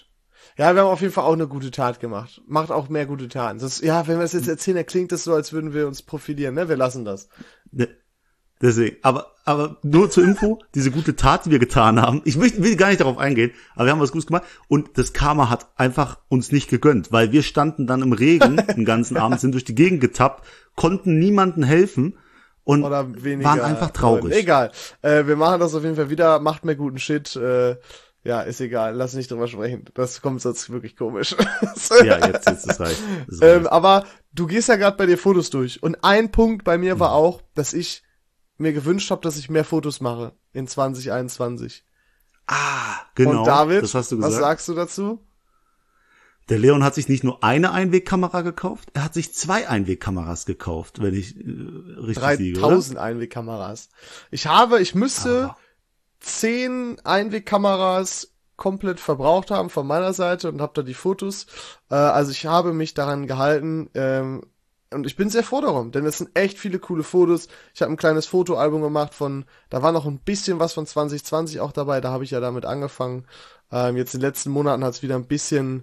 Ja, wir haben auf jeden Fall auch eine gute Tat gemacht. Macht auch mehr gute Taten. Das, ja, wenn wir es jetzt erzählen, dann klingt das so, als würden wir uns profilieren, ne? Wir lassen das. Ne, deswegen, aber, aber nur zur Info, diese gute Tat, die wir getan haben, ich will, will gar nicht darauf eingehen, aber wir haben was Gutes gemacht und das Karma hat einfach uns nicht gegönnt, weil wir standen dann im Regen den ganzen Abend, sind durch die Gegend getappt, konnten niemandem helfen und waren einfach traurig. Leute. Egal, äh, wir machen das auf jeden Fall wieder, macht mehr guten Shit, äh, ja, ist egal, lass nicht drüber sprechen. Das kommt sonst wirklich komisch. Ja, jetzt, jetzt ist reicht. Ist ähm, aber du gehst ja gerade bei dir Fotos durch. Und ein Punkt bei mir war auch, dass ich mir gewünscht habe, dass ich mehr Fotos mache in zwanzig einundzwanzig. Ah, genau. Und David, das hast du gesagt. Was sagst du dazu? Der Leon hat sich nicht nur eine Einwegkamera gekauft, er hat sich zwei Einwegkameras gekauft, wenn ich äh, richtig liege, oder? dreitausend Einwegkameras. Ich habe, ich müsste... Ah. zehn Einwegkameras komplett verbraucht haben von meiner Seite und habe da die Fotos. Äh, also ich habe mich daran gehalten ähm, und ich bin sehr froh darum, denn es sind echt viele coole Fotos. Ich habe ein kleines Fotoalbum gemacht von, da war noch ein bisschen was von zwanzig zwanzig auch dabei, da habe ich ja damit angefangen. Ähm, jetzt in den letzten Monaten hat es wieder ein bisschen,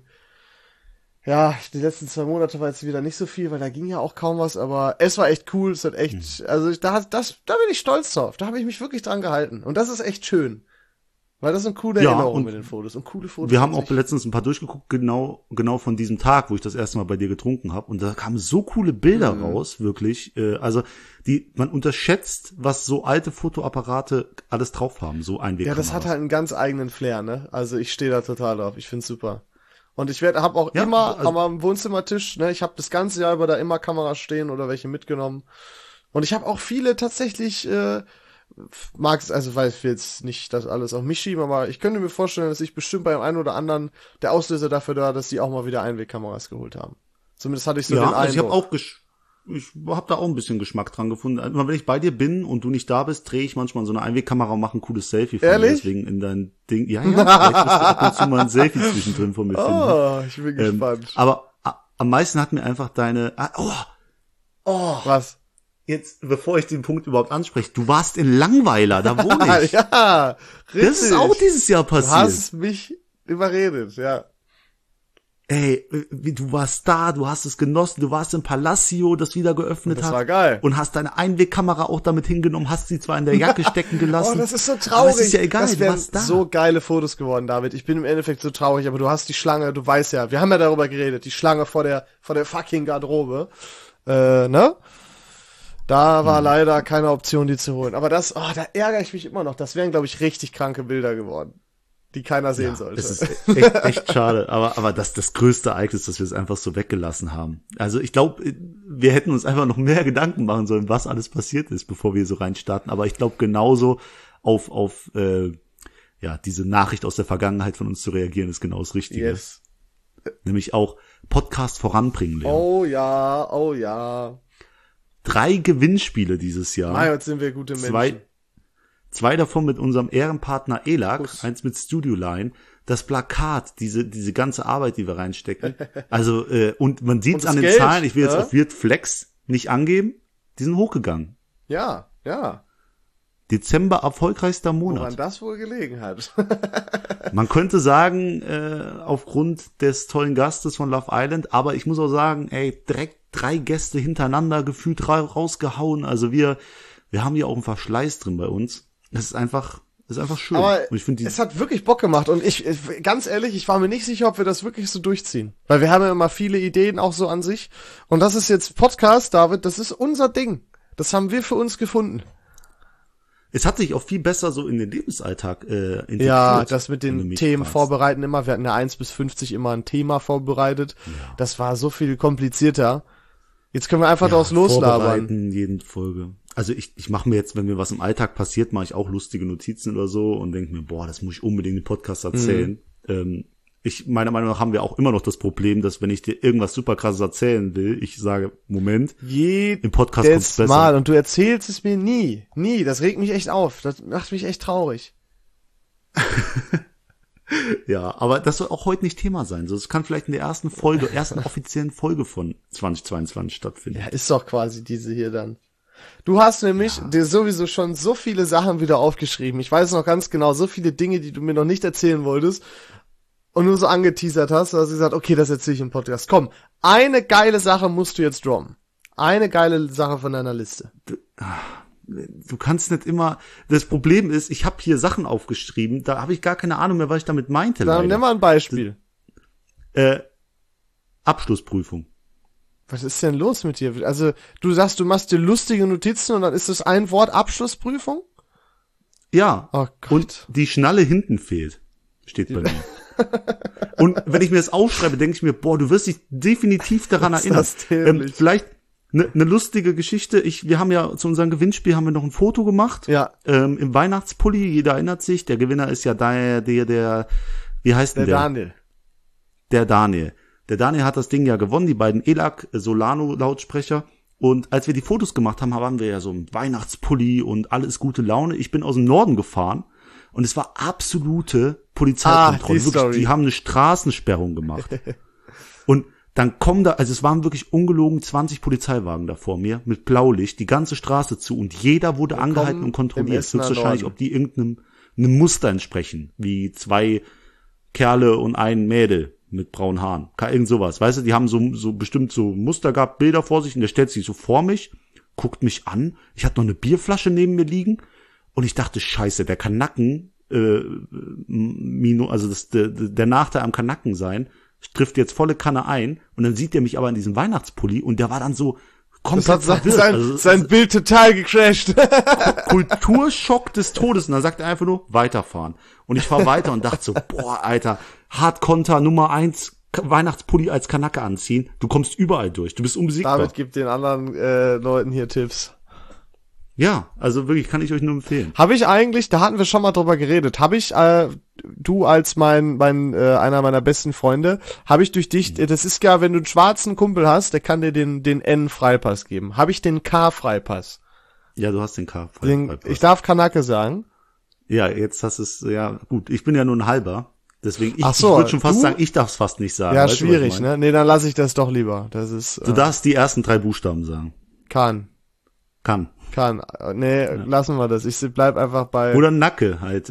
ja, die letzten zwei Monate war jetzt wieder nicht so viel, weil da ging ja auch kaum was, aber es war echt cool, es hat echt, mhm. also da, das, da bin ich stolz drauf, da habe ich mich wirklich dran gehalten und das ist echt schön, weil das sind coole ja, Erinnerungen mit den Fotos und coole Fotos. Wir haben auch letztens ein paar durchgeguckt, genau genau von diesem Tag, wo ich das erste Mal bei dir getrunken habe und da kamen so coole Bilder mhm. raus, wirklich, äh, also die, man unterschätzt, was so alte Fotoapparate alles drauf haben, so Einwegkameras. Ja, das hat halt einen ganz eigenen Flair, ne, also ich stehe da total drauf, ich find's super. Und ich werde, habe auch ja, immer also, am Wohnzimmertisch, ne, ich habe das ganze Jahr über da immer Kameras stehen oder welche mitgenommen. Und ich habe auch viele tatsächlich, äh, mag es, also weil ich will jetzt nicht das alles auf mich schieben, aber ich könnte mir vorstellen, dass ich bestimmt bei dem einen oder anderen der Auslöser dafür da, dass die auch mal wieder Einwegkameras geholt haben. Zumindest hatte ich so ja, den also Eindruck. Ich habe auch gesch- ich habe da auch ein bisschen Geschmack dran gefunden. Also, wenn ich bei dir bin und du nicht da bist, drehe ich manchmal so eine Einwegkamera und mache ein cooles Selfie von Ehrlich? dir. Deswegen in dein Ding. Ja, ja, vielleicht wirst du ab und zu mal ein Selfie zwischendrin von mir finden. Oh, ich bin ähm, gespannt. Aber a- am meisten hat mir einfach deine... Ah, oh, oh, was? Jetzt, bevor ich den Punkt überhaupt anspreche, du warst in Langweiler, da wohne ich. Ja, richtig. Das ist auch dieses Jahr passiert. Du hast mich überredet, ja. Ey, du warst da, du hast es genossen, du warst im Palacio, das wieder geöffnet hat. Das war geil. Und hast deine Einwegkamera auch damit hingenommen, hast sie zwar in der Jacke stecken gelassen. Oh, das ist so traurig. Aber es ist ja egal, das du warst da. So geile Fotos geworden, David. Ich bin im Endeffekt so traurig, aber du hast die Schlange, du weißt ja, wir haben ja darüber geredet, die Schlange vor der, vor der fucking Garderobe. Äh, ne? Da war hm. leider keine Option, die zu holen. Aber das, oh, da ärgere ich mich immer noch. Das wären, glaube ich, richtig kranke Bilder geworden, die keiner sehen ja, sollte. Es ist echt, echt schade, aber aber das das größte Ereignis, dass wir es einfach so weggelassen haben. Also ich glaube, wir hätten uns einfach noch mehr Gedanken machen sollen, was alles passiert ist, bevor wir so reinstarten. Aber ich glaube, genauso auf auf äh, ja diese Nachricht aus der Vergangenheit von uns zu reagieren, ist genau das Richtige. Yes. Nämlich auch Podcast voranbringen, Leon. Oh ja, oh ja. Drei Gewinnspiele dieses Jahr. Mein Gott, sind wir gute Menschen. Zwei Zwei davon mit unserem Ehrenpartner E L A C, eins mit Studio Line, das Plakat, diese diese ganze Arbeit, die wir reinstecken. Also äh, und man sieht's an den Geld, Zahlen, ich will jetzt ja? auf Wirt Flex nicht angeben, die sind hochgegangen. Ja, ja. Dezember erfolgreichster Monat. Woran das wohl gelegen hat. Man könnte sagen, äh, aufgrund des tollen Gastes von Love Island, aber ich muss auch sagen, ey, direkt drei Gäste hintereinander gefühlt ra- rausgehauen. Also wir wir haben hier auch einen Verschleiß drin bei uns. Das ist einfach, das ist einfach schön. Aber und ich die es hat wirklich Bock gemacht und ich, ganz ehrlich, ich war mir nicht sicher, ob wir das wirklich so durchziehen. Weil wir haben ja immer viele Ideen auch so an sich. Und das ist jetzt Podcast, David, das ist unser Ding. Das haben wir für uns gefunden. Es hat sich auch viel besser so in den Lebensalltag äh, integriert. Ja, das mit den Themen fragst. vorbereiten immer. Wir hatten ja eins bis fünfzig immer ein Thema vorbereitet. Ja. Das war so viel komplizierter. Jetzt können wir einfach ja, daraus loslabern. Jeden Folge. Also ich, ich mache mir jetzt, wenn mir was im Alltag passiert, mache ich auch lustige Notizen oder so und denke mir, boah, das muss ich unbedingt im Podcast erzählen. Mhm. Ähm, ich, meiner Meinung nach haben wir auch immer noch das Problem, dass wenn ich dir irgendwas super krasses erzählen will, ich sage, Moment, Jedes im Podcast kommt's besser. Mal und du erzählst es mir nie. Nie. Das regt mich echt auf. Das macht mich echt traurig. Ja, aber das soll auch heute nicht Thema sein. So, es kann vielleicht in der ersten Folge, ersten offiziellen Folge von zwanzig zweiundzwanzig stattfinden. Ja, ist doch quasi diese hier dann. Du hast nämlich ja. dir sowieso schon so viele Sachen wieder aufgeschrieben. Ich weiß noch ganz genau, so viele Dinge, die du mir noch nicht erzählen wolltest. und du so angeteasert hast, dass du gesagt, okay, das erzähle ich im Podcast. Komm, eine geile Sache musst du jetzt droppen. Eine geile Sache von deiner Liste. Du, du kannst nicht immer, das Problem ist, ich habe hier Sachen aufgeschrieben, da habe ich gar keine Ahnung mehr, was ich damit meinte. Dann nimm mal ein Beispiel. Äh, Abschlussprüfung. Was ist denn los mit dir? Also, du sagst, du machst dir lustige Notizen und dann ist das ein Wort Abschlussprüfung? Ja. Oh Gott. Und die Schnalle hinten fehlt. Steht bei mir. Und wenn ich mir das aufschreibe, denke ich mir, boah, du wirst dich definitiv daran ist erinnern. das dämlich. Ähm, vielleicht eine ne lustige Geschichte. Ich, wir haben ja zu unserem Gewinnspiel haben wir noch ein Foto gemacht. Ja. Ähm, im Weihnachtspulli, jeder erinnert sich. Der Gewinner ist ja der, der, der, wie heißt Der denn der? Daniel. Der Daniel. Der Daniel hat das Ding ja gewonnen, die beiden Elac Solano Lautsprecher. Und als wir die Fotos gemacht haben, waren wir ja so im Weihnachtspulli und alles gute Laune. Ich bin aus dem Norden gefahren und es war absolute Polizeikontrolle. Ah, die wirklich, Story. die haben eine Straßensperrung gemacht. Und dann kommen da, also es waren wirklich ungelogen zwanzig Polizeiwagen da vor mir mit Blaulicht, die ganze Straße zu und jeder wurde Willkommen angehalten und im kontrolliert. Essener Höchstwahrscheinlich, Norden. ob die irgendeinem einem Muster entsprechen, wie zwei Kerle und ein Mädel mit braunen Haaren. Irgend sowas. Weißt du, die haben so, so bestimmt so Muster gehabt, Bilder vor sich und der stellt sich so vor mich, guckt mich an. Ich hatte noch eine Bierflasche neben mir liegen und ich dachte, scheiße, der kann Nacken, äh, Mino, also das, der, der Nachteil am Kanacken sein, trifft jetzt volle Kanne ein und dann sieht er mich aber in diesem Weihnachtspulli und der war dann so komplett Das hat sein, verwirrt. sein, Also, sein Bild total gecrashed. Kulturschock des Todes. Und dann sagt er einfach nur, weiterfahren. Und ich fahr weiter und dachte so, boah, Alter, Hardkonter Nummer eins, K- Weihnachtspulli als Kanacke anziehen. Du kommst überall durch. Du bist unbesiegbar. David gibt den anderen äh, Leuten hier Tipps. Ja, also wirklich, kann ich euch nur empfehlen. Habe ich eigentlich, da hatten wir schon mal drüber geredet, habe ich, äh, du als mein, mein äh, einer meiner besten Freunde, habe ich durch dich, äh, das ist ja, wenn du einen schwarzen Kumpel hast, der kann dir den den N-Freipass geben. Habe ich den K-Freipass? Ja, du hast den K. Den, ich darf Kanake sagen. Ja, jetzt hast es, ja, gut. Ich bin ja nur ein halber. Deswegen, ich, Ach so, ich würde schon fast du? sagen, ich darf es fast nicht sagen. Ja, Weißt du, was ich schwierig, meine? ne? Nee, dann lasse ich das doch lieber. Das ist Du äh, darfst die ersten drei Buchstaben sagen. kann, Kann. kann. Äh, Nee, lassen wir das. Ich bleib einfach bei. Oder Nacke halt.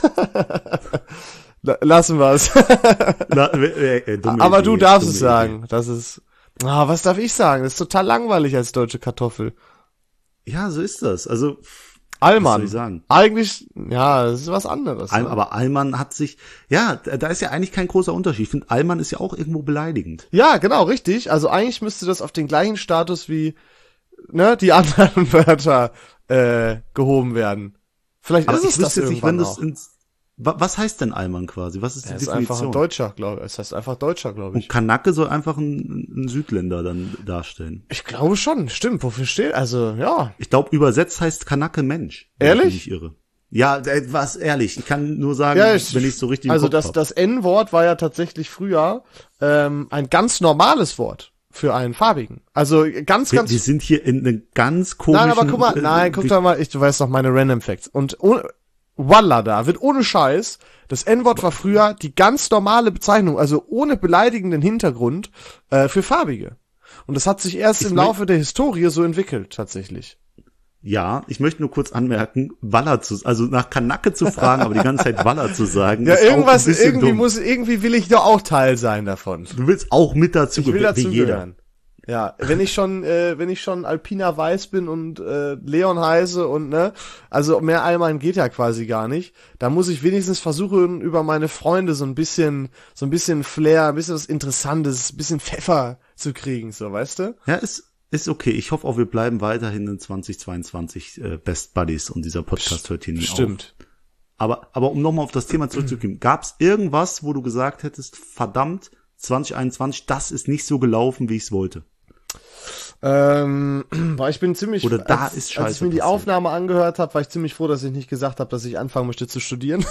La- Lassen wir es. Na, äh, äh, dumme Aber Idee, du darfst dumme es sagen. Das ist. Ah, was darf ich sagen? Das ist total langweilig als deutsche Kartoffel. Idee. Ja, so ist das. Also, Allmann. was soll ich sagen? Eigentlich, ja, das ist was anderes. Al- Ne? aber Allmann hat sich, ja, da da ist ja eigentlich kein großer Unterschied. Ich finde, Allmann ist ja auch irgendwo beleidigend. Ja, genau, richtig. Also eigentlich müsste das auf den gleichen Status wie ne, die anderen Wörter äh, gehoben werden. Vielleicht Aber ist ich es das wüsste jetzt nicht, irgendwann wenn das auch. ins, wa- was heißt denn Allmann quasi? Was ist die Er ist einfach Definition? ein Deutscher, glaube ich. Es heißt einfach Deutscher, glaube ich. Und Kanake soll einfach ein, ein Südländer dann darstellen. Ich glaube schon, stimmt. Wofür steht? Also, ja. Ich glaube, übersetzt heißt Kanake Mensch. wenn Ehrlich? Ich mich nicht irre. Ja, äh, was ehrlich. Ich kann nur sagen, Ja, ich, wenn ich so richtig im Also Kopf das, hab. das N-Wort war ja tatsächlich früher ähm, ein ganz normales Wort für einen Farbigen. Also ganz, wir, ganz. wir sind hier in einem ganz komischen... Nein, aber guck mal, äh, nein, guck wir- doch mal, ich, du weißt doch meine Random Facts. Und ohne, Wallah da, wird ohne Scheiß, das N-Wort war früher die ganz normale Bezeichnung, also ohne beleidigenden Hintergrund, äh, für Farbige. Und das hat sich erst Ich im mö- Laufe der Historie so entwickelt, tatsächlich. Ja, ich möchte nur kurz anmerken, Waller zu, also nach Kanake zu fragen, aber die ganze Zeit Waller zu sagen, Ja, ist auch irgendwas, ein bisschen irgendwie dumm. muss, irgendwie will ich doch auch Teil sein davon. Du willst auch mit dazu Ich will gehören, wie dazu jeder. gehören. Ja, wenn ich schon, äh, wenn ich schon Alpina Weiß bin und äh, Leon heiße und ne, also mehr Allmann geht ja quasi gar nicht. Da muss ich wenigstens versuchen, über meine Freunde so ein bisschen, so ein bisschen Flair, ein bisschen was Interessantes, ein bisschen Pfeffer zu kriegen, so, weißt du? Ja, ist, ist okay. Ich hoffe auch, wir bleiben weiterhin in zwanzig zweiundzwanzig äh, Best Buddies und dieser Podcast hört hier nicht Stimmt. auf. Aber, aber um nochmal auf das Thema zurückzukommen, gab es irgendwas, wo du gesagt hättest, verdammt, zwanzig einundzwanzig, das ist nicht so gelaufen, wie ich es wollte? Ähm, weil ich bin ziemlich, Oder da als, ist als Scheiße ich mir die passiert. Aufnahme angehört habe, war ich ziemlich froh, dass ich nicht gesagt habe, dass ich anfangen möchte zu studieren.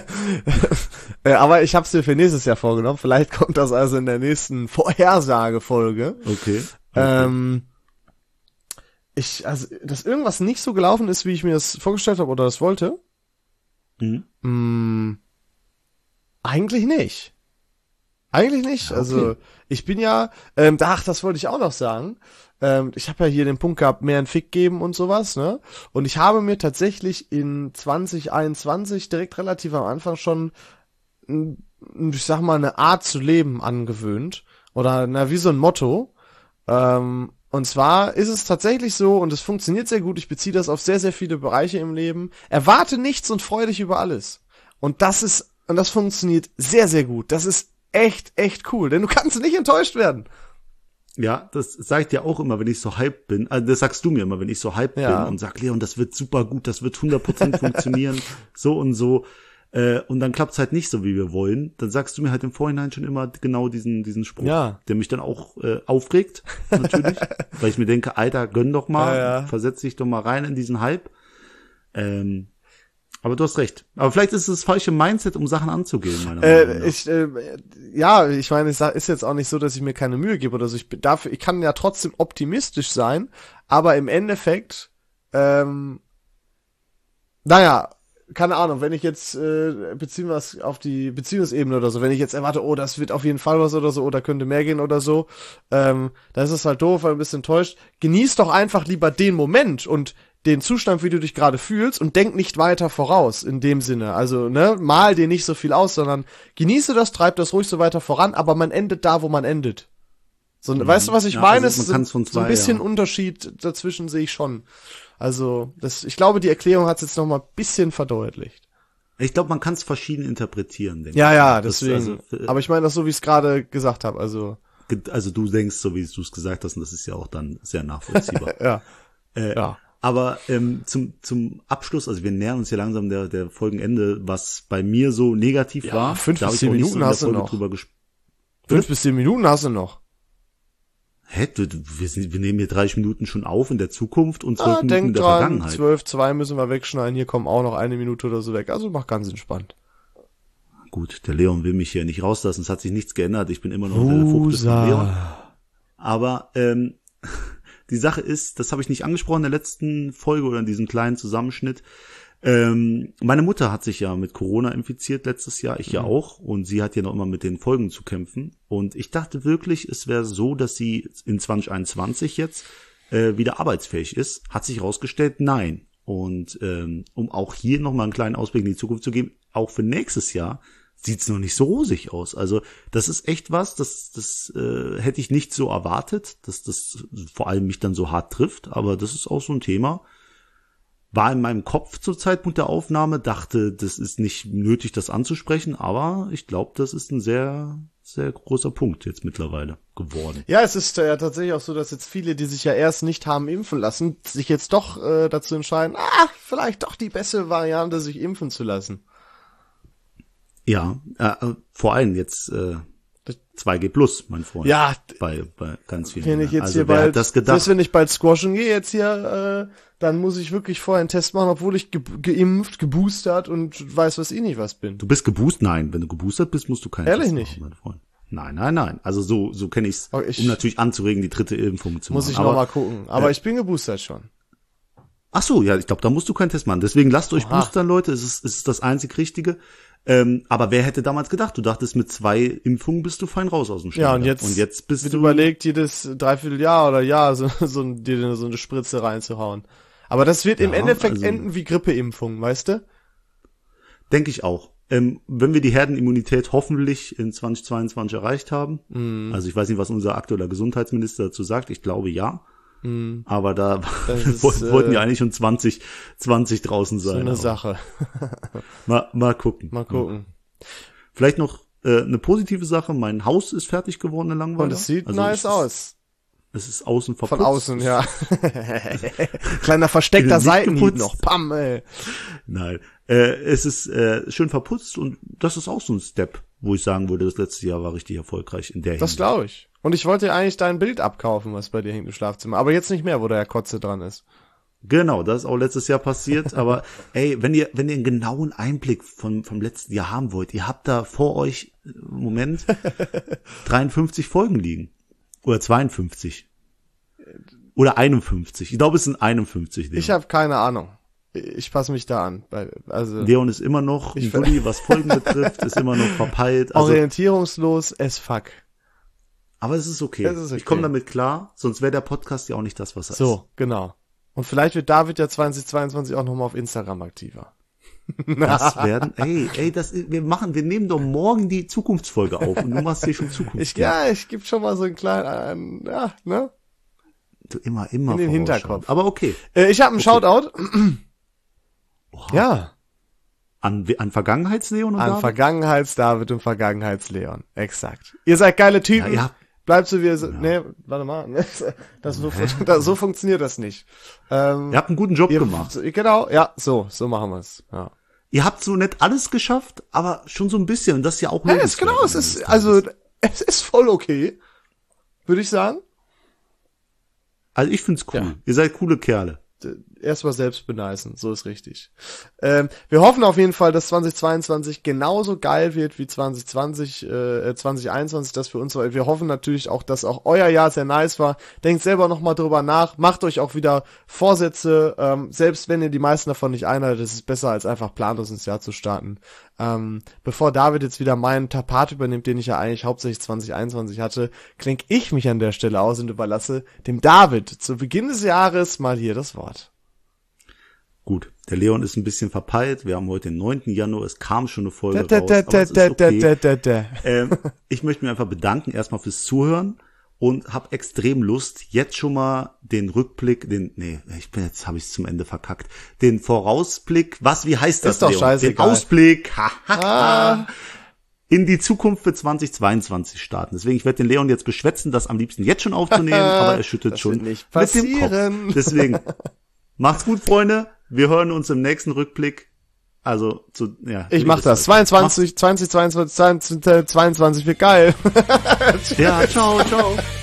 Äh, Aber ich habe es mir für nächstes Jahr vorgenommen. Vielleicht kommt das also in der nächsten Vorhersagefolge. Okay. okay. Ähm, ich, also, dass irgendwas nicht so gelaufen ist, wie ich mir das vorgestellt habe oder das wollte. Mhm. Mm, eigentlich nicht. Eigentlich nicht. Ja, okay. Also ich bin ja, ähm, ach, das wollte ich auch noch sagen. Ähm, ich habe ja hier den Punkt gehabt, mehr einen Fick geben und sowas, ne? Und ich habe mir tatsächlich in zwanzig einundzwanzig direkt relativ am Anfang schon ein, ich sag mal, eine Art zu leben angewöhnt. Oder, na, wie so ein Motto. Ähm, und zwar ist es tatsächlich so, und es funktioniert sehr gut, ich beziehe das auf sehr, sehr viele Bereiche im Leben. Erwarte nichts und freu dich über alles. Und das ist, und das funktioniert sehr, sehr gut. Das ist echt, echt cool, denn du kannst nicht enttäuscht werden. Ja, das sage ich dir auch immer, wenn ich so hyped bin. Also das sagst du mir immer, wenn ich so hyped Ja. bin und sag, Leon, das wird super gut, das wird hundert Prozent funktionieren, so und so. Äh, und dann klappt's halt nicht so, wie wir wollen. Dann sagst du mir halt im Vorhinein schon immer genau diesen diesen Spruch, Ja. der mich dann auch äh, aufregt, natürlich. Weil ich mir denke, Alter, gönn doch mal, Ja, ja. versetz dich doch mal rein in diesen Hype. Ähm, aber du hast recht. Aber vielleicht ist es das falsche Mindset, um Sachen anzugehen, meiner Meinung nach. Äh, ich, äh, ja, ich meine, es ist jetzt auch nicht so, dass ich mir keine Mühe gebe oder so. Ich bin dafür, ich kann ja trotzdem optimistisch sein, aber im Endeffekt, ähm, naja, keine Ahnung, wenn ich jetzt, äh, beziehen wir es auf die Beziehungsebene oder so, wenn ich jetzt erwarte, oh, das wird auf jeden Fall was oder so, oder könnte mehr gehen oder so, ähm, dann ist es halt doof, weil ein bisschen enttäuscht. Genieß doch einfach lieber den Moment und den Zustand, wie du dich gerade fühlst, und denk nicht weiter voraus, in dem Sinne. Also, ne, mal dir nicht so viel aus, sondern genieße das, treib das ruhig so weiter voran, aber man endet da, wo man endet. So, mhm. Weißt du, was ich ja, meine? Also es man ist von so, zwei, so ein bisschen ja. Unterschied dazwischen sehe ich schon. Also, das, ich glaube, die Erklärung hat es jetzt noch mal ein bisschen verdeutlicht. Ich glaube, man kann es verschieden interpretieren, denke Ja, ich. ja, Das, deswegen. also, äh, aber ich meine das so, wie ich es gerade gesagt habe. Also, Also du denkst, so wie du es gesagt hast, und das ist ja auch dann sehr nachvollziehbar. ja. Äh, Ja. Aber ähm, zum zum Abschluss, also wir nähern uns ja langsam der der Folgenende, was bei mir so negativ Ja, war. fünf da hab bis ich auch zehn nicht so Minuten in der hast du Folge noch. drüber gesprochen. Fünf bis zehn Minuten hast du noch. Hä? Du, du, wir, sind, wir nehmen hier dreißig Minuten schon auf in der Zukunft und zwölf Ah, Minuten denk in der dran, Vergangenheit. zwölf, zwei müssen wir wegschneiden. Hier kommen auch noch eine Minute oder so weg. Also mach ganz entspannt. Gut, der Leon will mich hier nicht rauslassen, es hat sich nichts geändert, ich bin immer noch der Fuchs von Leon. Aber ähm, die Sache ist, das habe ich nicht angesprochen in der letzten Folge oder in diesem kleinen Zusammenschnitt. Ähm, meine Mutter hat sich ja mit Corona infiziert letztes Jahr, ich ja Mhm. auch. Und sie hat ja noch immer mit den Folgen zu kämpfen. Und ich dachte wirklich, es wäre so, dass sie in zwanzig einundzwanzig jetzt äh, wieder arbeitsfähig ist. Hat sich herausgestellt, nein. Und ähm, um auch hier nochmal einen kleinen Ausblick in die Zukunft zu geben, auch für nächstes Jahr sieht's noch nicht so rosig aus. Also das ist echt was, das das äh, hätte ich nicht so erwartet, dass das vor allem mich dann so hart trifft. Aber das ist auch so ein Thema. War in meinem Kopf zur Zeitpunkt der Aufnahme, dachte, das ist nicht nötig, das anzusprechen. Aber ich glaube, das ist ein sehr, sehr großer Punkt jetzt mittlerweile geworden. Ja, es ist ja tatsächlich auch so, dass jetzt viele, die sich ja erst nicht haben impfen lassen, sich jetzt doch äh, dazu entscheiden, ah, vielleicht doch die bessere Variante, sich impfen zu lassen. Ja, äh, vor allem jetzt äh, zwei G plus, mein Freund. Ja, bei, bei ganz vielen. wenn ich jetzt also hier wer bald, hat das gedacht? selbst wenn ich bald squashen gehe jetzt hier, äh, dann muss ich wirklich vorher einen Test machen, obwohl ich ge geimpft, geboostert und weiß was ich nicht was bin. Du bist geboostert? Nein, wenn du geboostert bist, musst du keinen Ehrlich Test nicht? machen, mein Freund. Nein, nein, nein. Also so so kenne ich's, Aber ich- um natürlich anzuregen, die dritte Impfung zu Muss machen. ich Aber noch mal gucken. Aber äh, ich bin geboostert schon. ach so, ja, ich glaube, da musst du keinen Test machen. Deswegen lasst euch Aha. boostern, Leute. Es ist, es ist das einzig Richtige. Ähm, aber wer hätte damals gedacht? Du dachtest, mit zwei Impfungen bist du fein raus aus dem Schneider. Ja, und jetzt, und jetzt bist wird du überlegt, jedes Dreivierteljahr oder Jahr so, so, ein- dir so eine Spritze reinzuhauen. Aber das wird im Ja, Endeffekt also- enden wie Grippeimpfung, weißt du? Denke ich auch. Ähm, wenn wir die Herdenimmunität hoffentlich in zwanzig zweiundzwanzig erreicht haben, Mhm. also ich weiß nicht, was unser aktueller Gesundheitsminister dazu sagt, ich glaube ja, Mhm. aber da Das ist, wollten wollten äh, ja eigentlich schon zwanzig zwanzig draußen So sein. eine aber Sache. Mal, mal gucken. Mal gucken. Vielleicht noch äh, eine positive Sache, mein Haus ist fertig geworden in Langweiler. Und es sieht Also nice es ist, aus. Es ist außen verputzt. Von außen, ja. Kleiner versteckter Nicht Seitenhieb geputzt. noch. Pam, ey. Nein, äh, es ist äh, schön verputzt und das ist auch so ein Step, wo ich sagen würde, das letzte Jahr war richtig erfolgreich in der Das Hinsicht. glaube ich. Und ich wollte dir eigentlich dein Bild abkaufen, was bei dir hängt im Schlafzimmer. Aber jetzt nicht mehr, wo da ja Kotze dran ist. Genau, das ist auch letztes Jahr passiert, aber ey, wenn ihr wenn ihr einen genauen Einblick von vom letzten Jahr haben wollt, ihr habt da vor euch im Moment dreiundfünfzig Folgen liegen oder zweiundfünfzig oder einundfünfzig. Ich glaube, es sind einundfünfzig. Leon. Ich habe keine Ahnung. Ich passe mich da an. Weil- Also Leon ist immer noch Ich ein Dulli, was Folgen betrifft, ist immer noch verpeilt. Also, orientierungslos as fuck. aber es ist okay. Es ist okay. Ich komme damit klar, sonst wäre der Podcast ja auch nicht das, was er ist. So, genau. Und vielleicht wird David ja zwanzig zweiundzwanzig auch nochmal auf Instagram aktiver. Das werden, ey, ey, das, wir machen, wir nehmen doch morgen die Zukunftsfolge auf und du machst hier schon Zukunft. Ich, ja, ich gebe schon mal so einen kleinen, äh, ja, ne? Du immer, immer in den Hinterkopf. Aber okay. Äh, ich habe einen okay. Shoutout. Wow. Ja. An, an Vergangenheits-Leon und An David? Vergangenheits-David und Vergangenheits-Leon. Exakt. Ihr seid geile Typen. Ja, ja. Bleibt so wie ihr seid. Ja. Nee, warte mal. Das, so, das, so funktioniert das nicht. Ähm, ihr habt einen guten Job ihr, gemacht. Genau, ja, so, so machen wir es. Ja. Ihr habt so nicht alles geschafft, aber schon so ein bisschen. Und das ist ja auch ja, ist genau, es ist, also, es ist voll okay. Würde ich sagen. Also ich find's cool. Ja. Ihr seid coole Kerle. Erstmal selbst beneisen, so ist richtig. Ähm, wir hoffen auf jeden Fall, dass zweitausendzweiundzwanzig genauso geil wird wie zwanzig zwanzig, äh, zwanzig einundzwanzig, das für uns war. Wir hoffen natürlich auch, dass auch euer Jahr sehr nice war. Denkt selber nochmal drüber nach, macht euch auch wieder Vorsätze, ähm, selbst wenn ihr die meisten davon nicht einhaltet, ist es besser, als einfach planlos ins Jahr zu starten. Ähm, bevor David jetzt wieder meinen Part übernimmt, den ich ja eigentlich hauptsächlich zwanzig einundzwanzig hatte, klinke ich mich an der Stelle aus und überlasse dem David zu Beginn des Jahres mal hier das Wort. Gut, der Leon ist ein bisschen verpeilt. Wir haben heute den neunten Januar, es kam schon eine Folge raus, aber es ist okay. Ähm, ich möchte mich einfach bedanken erstmal fürs Zuhören und habe extrem Lust, jetzt schon mal den Rückblick, den, nee, ich bin jetzt, habe ich es zum Ende verkackt, den Vorausblick, was, wie heißt das, ist doch Leon? scheißegal. Den Ausblick, ah. in die Zukunft für zwanzig zweiundzwanzig starten. Deswegen, ich werde den Leon jetzt beschwätzen, das am liebsten jetzt schon aufzunehmen, aber er schüttelt das schon nicht mit dem Kopf. Deswegen, macht's gut, Freunde. Wir hören uns im nächsten Rückblick. Also, zu, ja. Ich mach das. zweiundzwanzig, zwanzig, zweiundzwanzig, zweiundzwanzig wird geil. Ja, ciao, ciao.